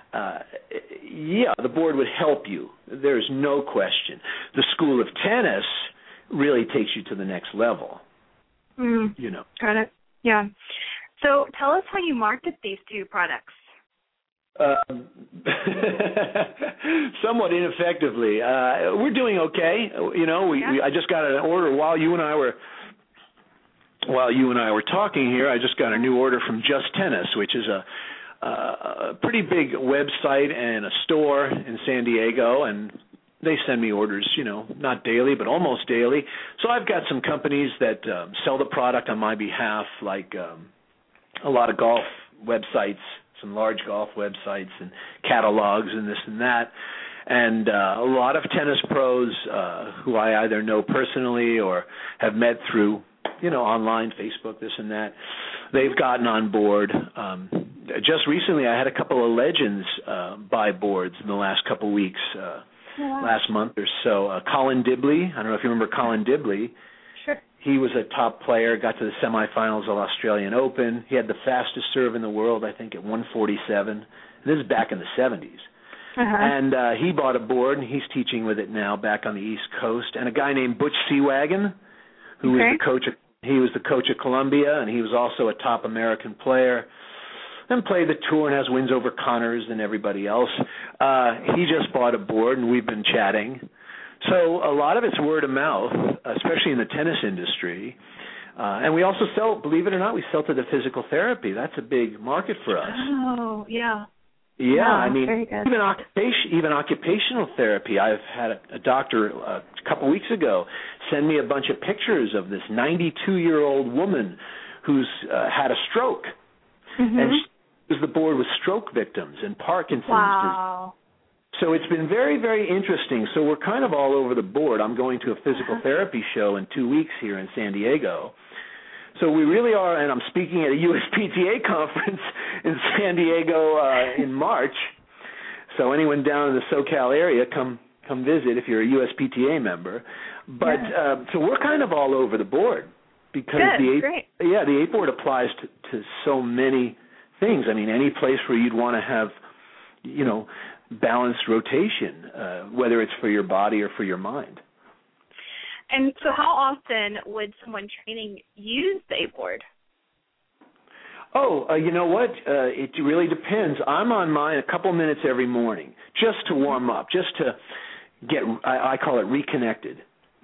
The board would help you. There's no question. The school of tennis really takes you to the next level. Got it. Yeah. So tell us how you market these two products. Somewhat ineffectively. We're doing okay. I just got an order while you and I were talking here. I just got a new order from Just Tennis, which is a pretty big website and a store in San Diego, and they send me orders, not daily, but almost daily. So I've got some companies that sell the product on my behalf, like a lot of golf websites, some large golf websites and catalogs and this and that, and a lot of tennis pros who I either know personally or have met through, online, Facebook, this and that. They've gotten on board. Just recently I had a couple of legends buy boards in the last couple of weeks, last month or so. Colin Dibley, I don't know if you remember Colin Dibley. Sure. He was a top player, got to the semifinals of Australian Open. He had the fastest serve in the world, I think, at 147. This is back in the 70s. And he bought a board, and he's teaching with it now back on the East Coast. And a guy named Butch Seawagon, who was the coach. He was the coach of Columbia, and he was also a top American player. and play the tour and has wins over Connors and everybody else. He just bought a board, and we've been chatting. So a lot of it's word of mouth, especially in the tennis industry. And we also sell, believe it or not, we sell to the physical therapy. That's a big market for us. Oh, yeah. Yeah, wow, I mean, even occupational therapy. I've had a doctor a couple weeks ago send me a bunch of pictures of this 92-year-old woman who's had a stroke. Mm-hmm. And she was the board with stroke victims and Parkinson's Wow. disease. So it's been very, very interesting. So we're kind of all over the board. I'm going to a physical therapy show in 2 weeks here in San Diego. So we really are, and I'm speaking at a USPTA conference in San Diego in March. So anyone down in the SoCal area, come visit if you're a USPTA member. But so we're kind of all over the board because the 8 board applies to so many things. I mean, any place where you'd want to have, balanced rotation, whether it's for your body or for your mind. And so how often would someone training use the 8 board? Oh, you know what? It really depends. I'm on mine a couple minutes every morning just to warm up, just to get, I call it reconnected,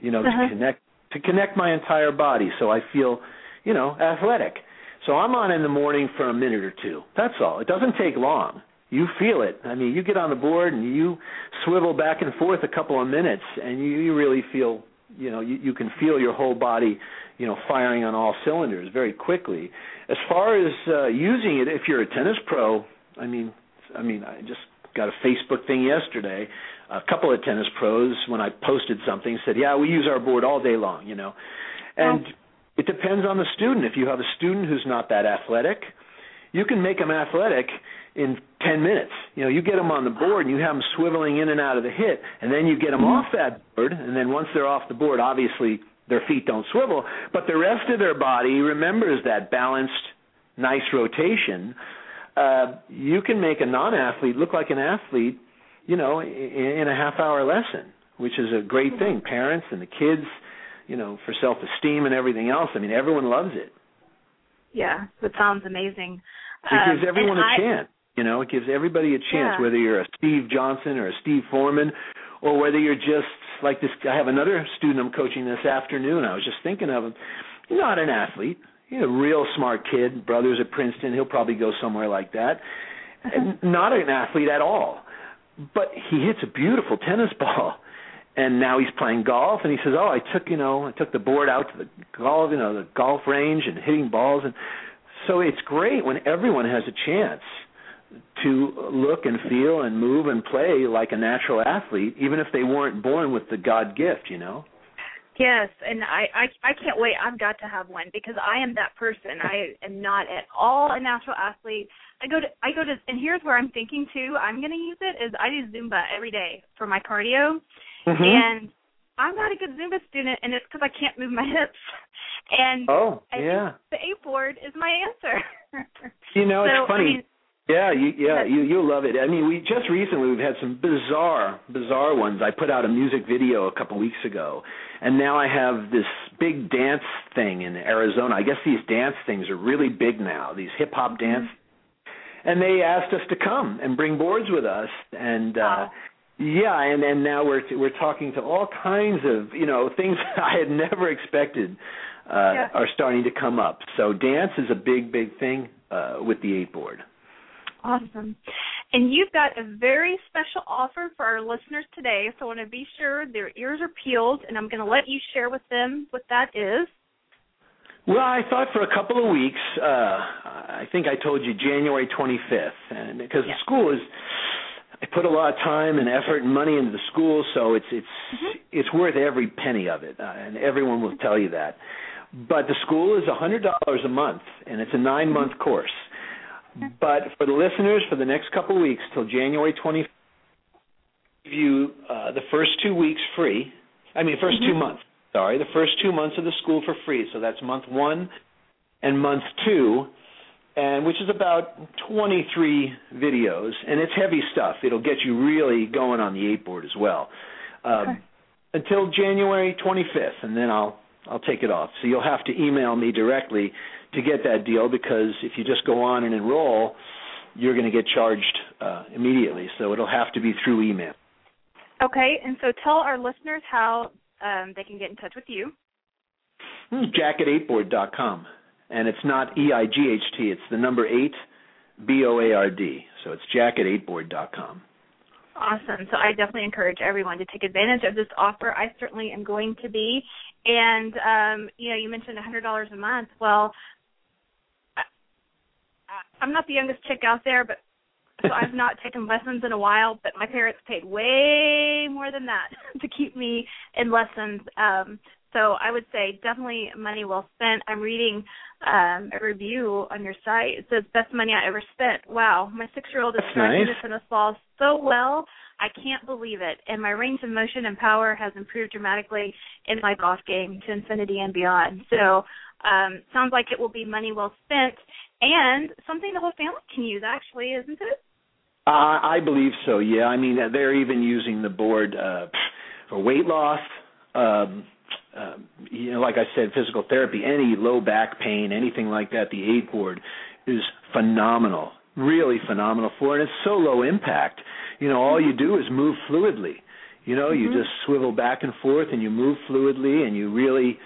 to connect my entire body so I feel, athletic. So I'm on in the morning for a minute or two. That's all. It doesn't take long. You feel it. I mean, you get on the board and you swivel back and forth a couple of minutes and you really feel, you can feel your whole body, firing on all cylinders very quickly. As far as using it, if you're a tennis pro, I mean, I just got a Facebook thing yesterday. A couple of tennis pros, when I posted something, said, "Yeah, we use our board all day long," And it depends on the student. If you have a student who's not that athletic, you can make them athletic in 10 minutes. You get them on the board and you have them swiveling in and out of the hit, and then you get them off that board, and then once they're off the board, obviously their feet don't swivel, but the rest of their body remembers that balanced, nice rotation. You can make a non-athlete look like an athlete, in a half-hour lesson, which is a great thing. Parents and the kids, for self-esteem and everything else, I mean, everyone loves it. Yeah, that sounds amazing. It gives everyone a chance. It gives everybody a chance, whether you're a Steve Johnson or a Steve Foreman, or whether you're just like this. I have another student I'm coaching this afternoon. I was just thinking of him. He's not an athlete. He's a real smart kid, brothers at Princeton. He'll probably go somewhere like that. And not an athlete at all. But he hits a beautiful tennis ball. And now he's playing golf, and he says, I took the board out to the golf range and hitting balls. And so it's great when everyone has a chance to look and feel and move and play like a natural athlete, even if they weren't born with the God gift, Yes, and I can't wait. I've got to have one because I am that person. I am not at all a natural athlete. I go to, and here's where I'm thinking too. I'm going to use it is I do Zumba every day for my cardio, and I'm not a good Zumba student, and it's because I can't move my hips. And I think the 8 board is my answer. It's funny. You'll love it. I mean, we just recently we've had some bizarre ones. I put out a music video a couple weeks ago, and now I have this big dance thing in Arizona. I guess these dance things are really big now, these hip-hop dance. And they asked us to come and bring boards with us, and and now we're talking to all kinds of, things I had never expected are starting to come up. So dance is a big thing with the 8 board. Awesome. And you've got a very special offer for our listeners today, so I want to be sure their ears are peeled, and I'm going to let you share with them what that is. Well, I thought for a couple of weeks, I think I told you January 25th, and because the school is, I put a lot of time and effort and money into the school, so it's worth every penny of it, and everyone will tell you that. But the school is $100 a month, and it's a 9-month course. But for the listeners, for the next couple of weeks, till January 25th, give you the first 2 weeks free. First 2 months. The first 2 months of the school for free. So that's month 1 and month 2, and which is about 23 videos, and it's heavy stuff. It'll get you really going on the 8 board as well. Until January 25th, and then I'll I'll take it off. So you'll have to email me directly to get that deal, because if you just go on and enroll, you're going to get charged immediately. So it'll have to be through email. Okay, and so tell our listeners how they can get in touch with you. Jack@8board.com. And it's not EIGHT, it's the number 8, BOARD. So it's Jack@8board.com. Awesome. So I definitely encourage everyone to take advantage of this offer. I certainly am going to be. And, you mentioned $100 a month. Well, I'm not the youngest chick out there, but so I've not taken lessons in a while, but my parents paid way more than that to keep me in lessons. So I would say definitely money well spent. I'm reading a review on your site. It says, best money I ever spent. Wow, my 6-year-old is striking the tennis ball so well, I can't believe it. And my range of motion and power has improved dramatically in my golf game to infinity and beyond. So sounds like it will be money well spent and something the whole family can use, actually, isn't it? I believe so, yeah. I mean, they're even using the board for weight loss, like I said, physical therapy, any low back pain, anything like that. The 8 board is phenomenal, really phenomenal for it. It's so low impact. All you do is move fluidly. You just swivel back and forth and you move fluidly, and you really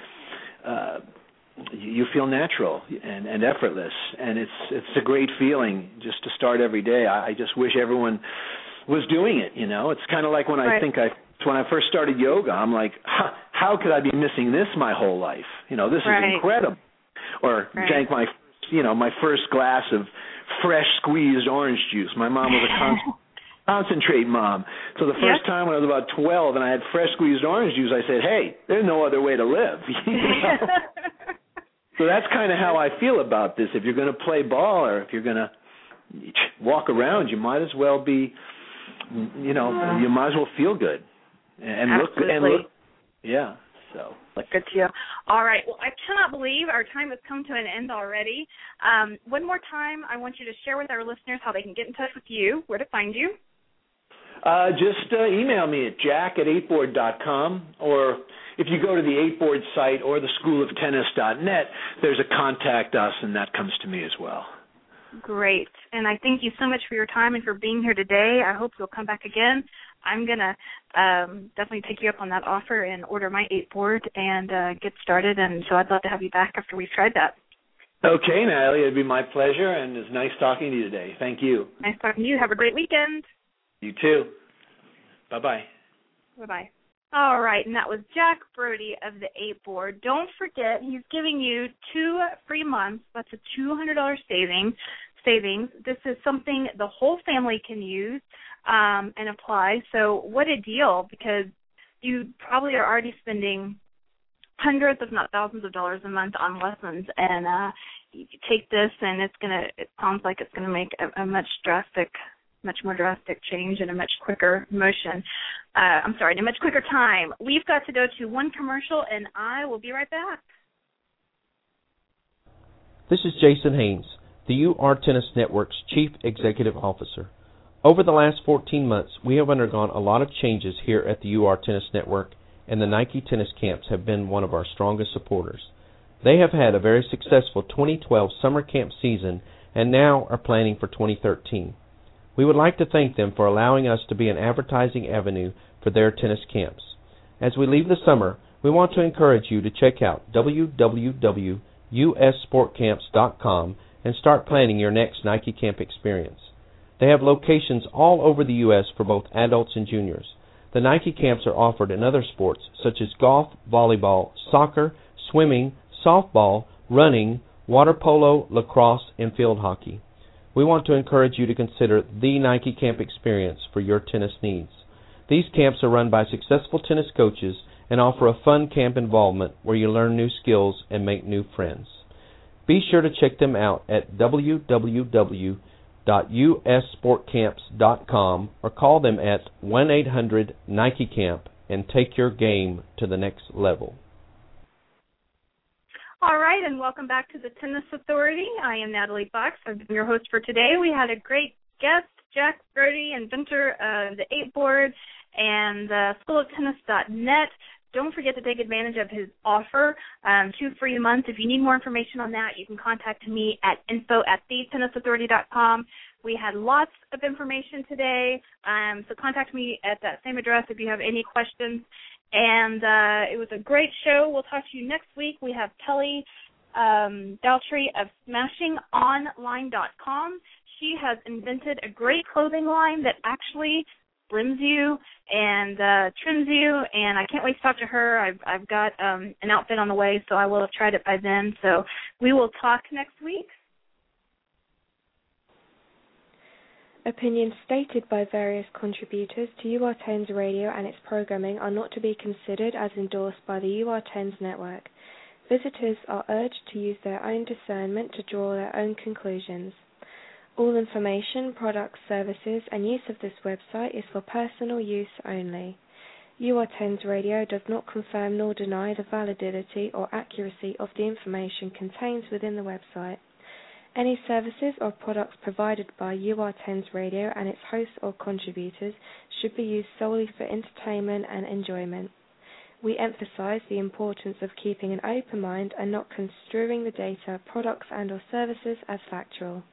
you feel natural and effortless, and it's a great feeling just to start every day. I just wish everyone was doing it. It's kind of like when when I first started yoga, I'm like, how could I be missing this my whole life? This is incredible. Or drank my first glass of fresh squeezed orange juice. My mom was a concentrate mom. So the first time when I was about 12 and I had fresh squeezed orange juice, I said, hey, there's no other way to live. So that's kind of how I feel about this. If you're going to play ball or if you're going to walk around, you might as well be, you might as well feel good and look good. So look good to you. All right. Well, I cannot believe our time has come to an end already. One more time, I want you to share with our listeners how they can get in touch with you, where to find you. Just email me at jack@8board.com, or if you go to the 8board site or the schooloftennis.net, there's a contact us, and that comes to me as well. Great. And I thank you so much for your time and for being here today. I hope you'll come back again. I'm going to definitely take you up on that offer and order my 8board and get started. And so I'd love to have you back after we've tried that. Okay, Natalie. It'd be my pleasure, and it's nice talking to you today. Thank you. Nice talking to you. Have a great weekend. You too. Bye-bye. Bye-bye. All right, and that was Jack Brody of the 8board. Don't forget, he's giving you 2 free months. That's a $200 savings. This is something the whole family can use and apply. So what a deal, because you probably are already spending hundreds, if not thousands of dollars a month on lessons, and you take this, and it sounds like it's going to make a much more drastic change in a much quicker motion. In a much quicker time. We've got to go to one commercial, and I will be right back. This is Jason Haynes, the UR Tennis Network's Chief Executive Officer. Over the last 14 months, we have undergone a lot of changes here at the UR Tennis Network, and the Nike Tennis Camps have been one of our strongest supporters. They have had a very successful 2012 summer camp season and now are planning for 2013. We would like to thank them for allowing us to be an advertising avenue for their tennis camps. As we leave the summer, we want to encourage you to check out www.ussportcamps.com and start planning your next Nike Camp experience. They have locations all over the U.S. for both adults and juniors. The Nike Camps are offered in other sports such as golf, volleyball, soccer, swimming, softball, running, water polo, lacrosse, and field hockey. We want to encourage you to consider the Nike Camp experience for your tennis needs. These camps are run by successful tennis coaches and offer a fun camp involvement where you learn new skills and make new friends. Be sure to check them out at www.ussportcamps.com or call them at 1-800-NIKE-CAMP and take your game to the next level. All right, and welcome back to the Tennis Authority. I am Natalie Fox. I've been your host for today. We had a great guest, Jack Brody, inventor of the 8board and schooloftennis.net. don't forget to take advantage of his offer, 2 free months. If you need more information on that, you can contact me at info@thetennisauthority.com. We had lots of information today, so contact me at that same address if you have any questions. And it was a great show. We'll talk to you next week. We have Kelly Daltrey of SmashingOnline.com. She has invented a great clothing line that actually slims you and trims you, and I can't wait to talk to her. I've got an outfit on the way, so I will have tried it by then. So we will talk next week. Opinions stated by various contributors to UR10's radio and its programming are not to be considered as endorsed by the UR10's network. Visitors are urged to use their own discernment to draw their own conclusions. All information, products, services, and use of this website is for personal use only. UR10's radio does not confirm nor deny the validity or accuracy of the information contained within the website. Any services or products provided by UR10's radio and its hosts or contributors should be used solely for entertainment and enjoyment. We emphasize the importance of keeping an open mind and not construing the data, products, and/or services as factual.